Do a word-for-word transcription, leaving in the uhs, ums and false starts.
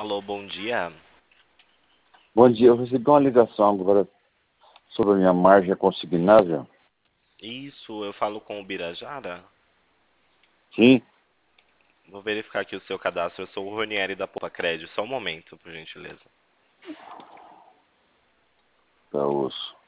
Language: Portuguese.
Alô, bom dia. Bom dia, eu recebi uma ligação agora sobre a minha margem consignável. Isso, eu falo com o Birajara. Sim, Vou verificar aqui o seu cadastro. Eu sou o Ronieri da Poupa Crédito. Só um momento, por gentileza. tá osso.